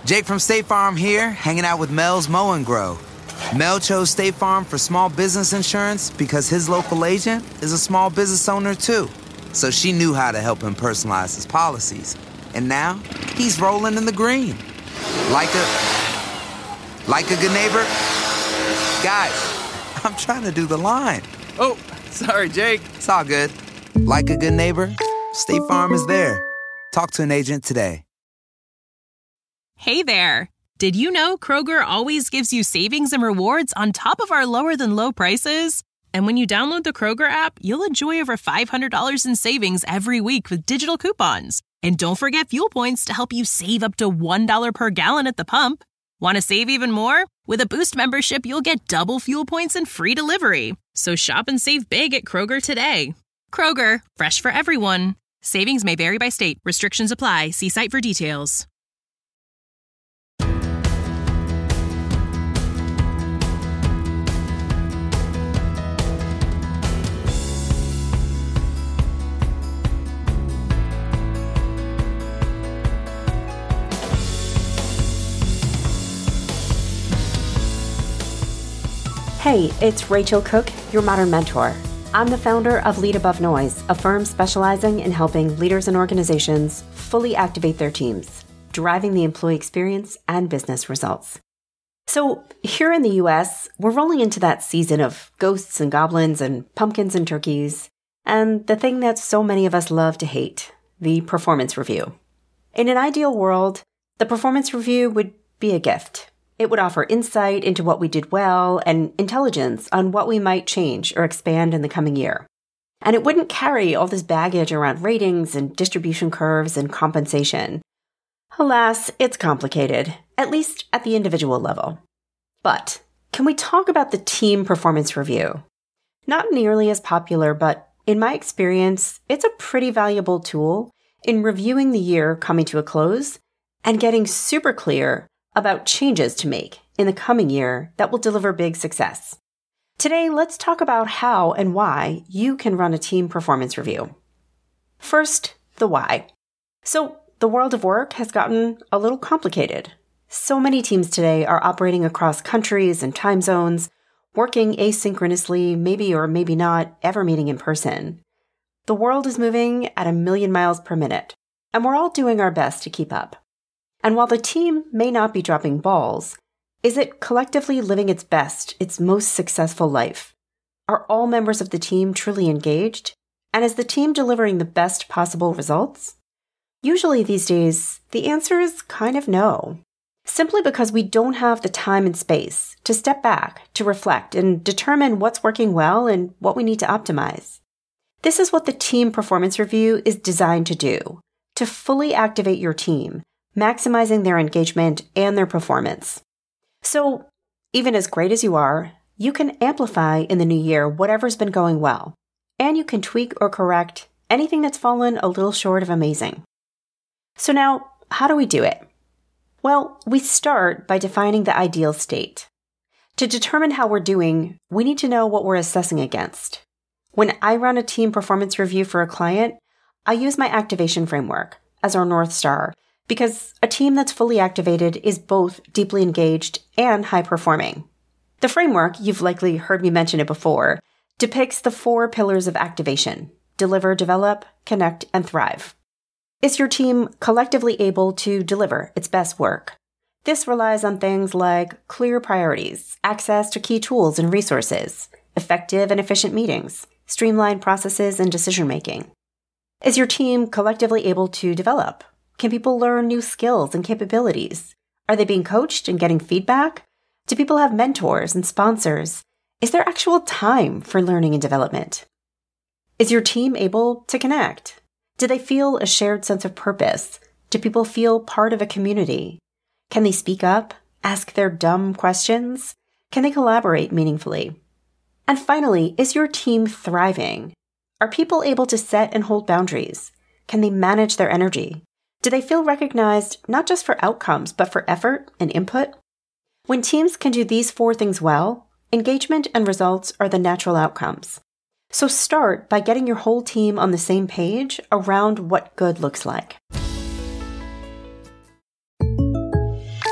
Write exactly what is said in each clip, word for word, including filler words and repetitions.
Jake from State Farm here, hanging out with Mel's Mow and Grow. Mel chose State Farm for small business insurance because his local agent is a small business owner too. So she knew how to help him personalize his policies. And now, he's rolling in the green. Like a... Like a good neighbor? Guys, I'm trying to do the line. Oh, sorry, Jake. It's all good. Like a good neighbor, State Farm is there. Talk to an agent today. Hey there. Did you know Kroger always gives you savings and rewards on top of our lower-than-low prices? And when you download the Kroger app, you'll enjoy over five hundred dollars in savings every week with digital coupons. And don't forget fuel points to help you save up to one dollar per gallon at the pump. Want to save even more? With a Boost membership, you'll get double fuel points and free delivery. So shop and save big at Kroger today. Kroger, fresh for everyone. Savings may vary by state. Restrictions apply. See site for details. Hey, it's Rachel Cook, your modern mentor. I'm the founder of Lead Above Noise, a firm specializing in helping leaders and organizations fully activate their teams, driving the employee experience and business results. So here in the U S, we're rolling into that season of ghosts and goblins and pumpkins and turkeys, and the thing that so many of us love to hate, the performance review. In an ideal world, the performance review would be a gift. It would offer insight into what we did well and intelligence on what we might change or expand in the coming year. And it wouldn't carry all this baggage around ratings and distribution curves and compensation. Alas, it's complicated, at least at the individual level. But can we talk about the team performance review? Not nearly as popular, but in my experience, it's a pretty valuable tool in reviewing the year coming to a close and getting super clear about changes to make in the coming year that will deliver big success. Today, let's talk about how and why you can run a team performance review. First, the why. So, the world of work has gotten a little complicated. So many teams today are operating across countries and time zones, working asynchronously, maybe or maybe not ever meeting in person. The world is moving at a million miles per minute, and we're all doing our best to keep up. And while the team may not be dropping balls, is it collectively living its best, its most successful life? Are all members of the team truly engaged? And is the team delivering the best possible results? Usually these days, the answer is kind of no. Simply because we don't have the time and space to step back, to reflect, and determine what's working well and what we need to optimize. This is what the team performance review is designed to do, to fully activate your team, maximizing their engagement and their performance. So, even as great as you are, you can amplify in the new year whatever's been going well, and you can tweak or correct anything that's fallen a little short of amazing. So now, how do we do it? Well, we start by defining the ideal state. To determine how we're doing, we need to know what we're assessing against. When I run a team performance review for a client, I use my activation framework as our North Star, because a team that's fully activated is both deeply engaged and high-performing. The framework, you've likely heard me mention it before, depicts the four pillars of activation: deliver, develop, connect, and thrive. Is your team collectively able to deliver its best work? This relies on things like clear priorities, access to key tools and resources, effective and efficient meetings, streamlined processes and decision-making. Is your team collectively able to develop? Can people learn new skills and capabilities? Are they being coached and getting feedback? Do people have mentors and sponsors? Is there actual time for learning and development? Is your team able to connect? Do they feel a shared sense of purpose? Do people feel part of a community? Can they speak up, ask their dumb questions? Can they collaborate meaningfully? And finally, is your team thriving? Are people able to set and hold boundaries? Can they manage their energy? Do they feel recognized not just for outcomes, but for effort and input? When teams can do these four things well, engagement and results are the natural outcomes. So start by getting your whole team on the same page around what good looks like.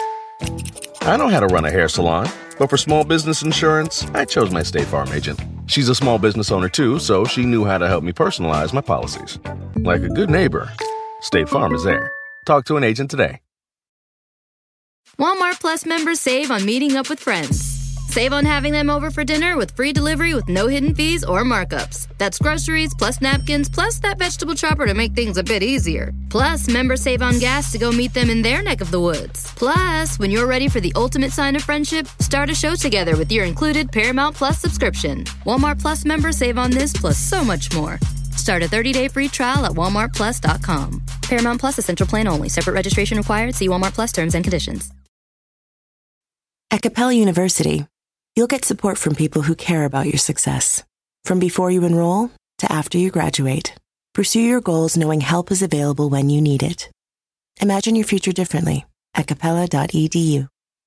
I know how to run a hair salon, but for small business insurance, I chose my State Farm agent. She's a small business owner too, so she knew how to help me personalize my policies. Like a good neighbor, State Farm is there. Talk to an agent today. Walmart Plus members save on meeting up with friends. Save on having them over for dinner with free delivery with no hidden fees or markups. That's groceries, plus napkins, plus that vegetable chopper to make things a bit easier. Plus, members save on gas to go meet them in their neck of the woods. Plus, when you're ready for the ultimate sign of friendship, start a show together with your included Paramount Plus subscription. Walmart Plus members save on this plus so much more. Start a thirty-day free trial at walmart plus dot com. Paramount Plus Essential Plan only. Separate registration required. See Walmart Plus terms and conditions. At Capella University, you'll get support from people who care about your success. From before you enroll to after you graduate, pursue your goals knowing help is available when you need it. Imagine your future differently at capella dot e d u.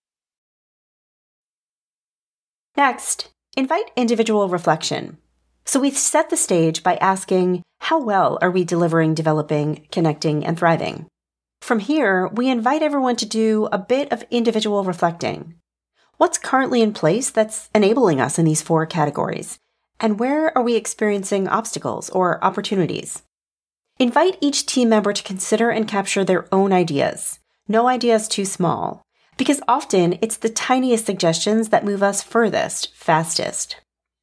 Next, invite individual reflection. So we set the stage by asking, how well are we delivering, developing, connecting, and thriving? From here, we invite everyone to do a bit of individual reflecting. What's currently in place that's enabling us in these four categories? And where are we experiencing obstacles or opportunities? Invite each team member to consider and capture their own ideas. No idea is too small, because often it's the tiniest suggestions that move us furthest, fastest.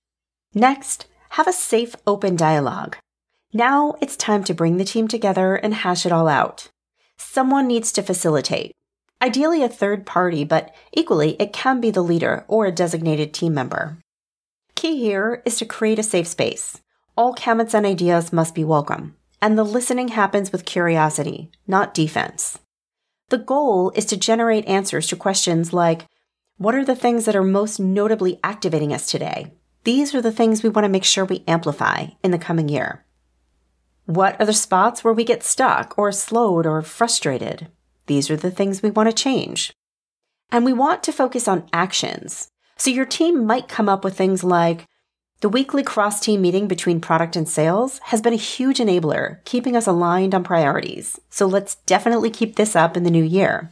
Next, have a safe, open dialogue. Now it's time to bring the team together and hash it all out. Someone needs to facilitate. Ideally a third party, but equally it can be the leader or a designated team member. Key here is to create a safe space. All comments and ideas must be welcome, and the listening happens with curiosity, not defense. The goal is to generate answers to questions like, what are the things that are most notably activating us today? These are the things we want to make sure we amplify in the coming year. What are the spots where we get stuck or slowed or frustrated? These are the things we want to change. And we want to focus on actions. So your team might come up with things like, the weekly cross-team meeting between product and sales has been a huge enabler, keeping us aligned on priorities. So let's definitely keep this up in the new year.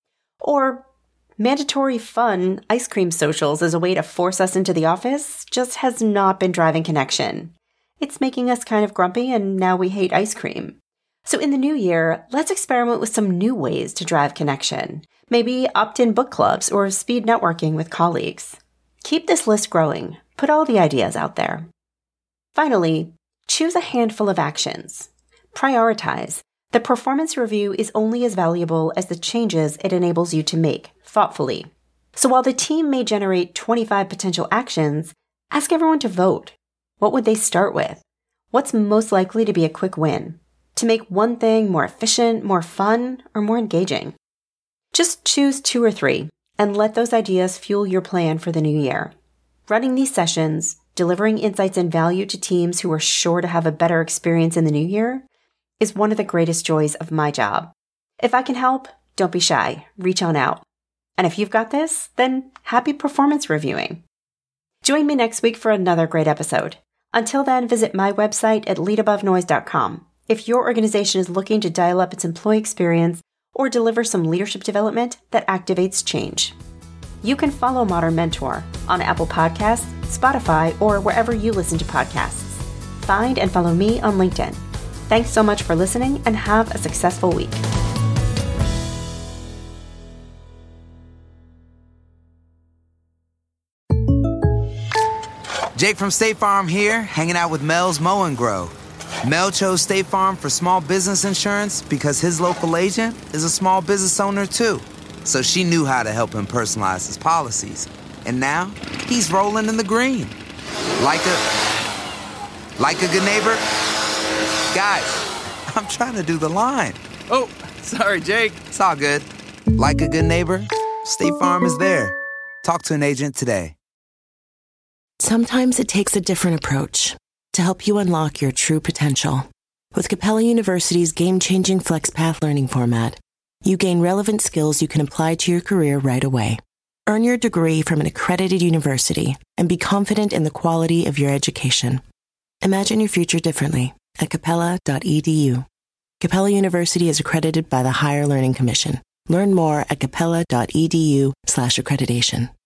Or mandatory fun ice cream socials as a way to force us into the office just has not been driving connection. It's making us kind of grumpy and now we hate ice cream. So in the new year, let's experiment with some new ways to drive connection. Maybe opt-in book clubs or speed networking with colleagues. Keep this list growing. Put all the ideas out there. Finally, choose a handful of actions. Prioritize. The performance review is only as valuable as the changes it enables you to make, thoughtfully. So while the team may generate twenty-five potential actions, ask everyone to vote. What would they start with? What's most likely to be a quick win? To make one thing more efficient, more fun, or more engaging? Just choose two or three and let those ideas fuel your plan for the new year. Running these sessions, delivering insights and value to teams who are sure to have a better experience in the new year, is one of the greatest joys of my job. If I can help, don't be shy. Reach on out. And if you've got this, then happy performance reviewing. Join me next week for another great episode. Until then, visit my website at lead above noise dot com. If your organization is looking to dial up its employee experience or deliver some leadership development that activates change. You can follow Modern Mentor on Apple Podcasts, Spotify, or wherever you listen to podcasts. Find and follow me on LinkedIn. Thanks so much for listening and have a successful week. Jake from State Farm here, hanging out with Mel's Mow and Grow. Mel chose State Farm for small business insurance because his local agent is a small business owner too. So she knew how to help him personalize his policies. And now he's rolling in the green. Like a, like a good neighbor. Guys, I'm trying to do the line. Oh, sorry, Jake. It's all good. Like a good neighbor, State Farm is there. Talk to an agent today. Sometimes it takes a different approach to help you unlock your true potential. With Capella University's game-changing FlexPath learning format, you gain relevant skills you can apply to your career right away. Earn your degree from an accredited university and be confident in the quality of your education. Imagine your future differently at capella dot e d u. Capella University is accredited by the Higher Learning Commission. Learn more at capella dot e d u slash accreditation.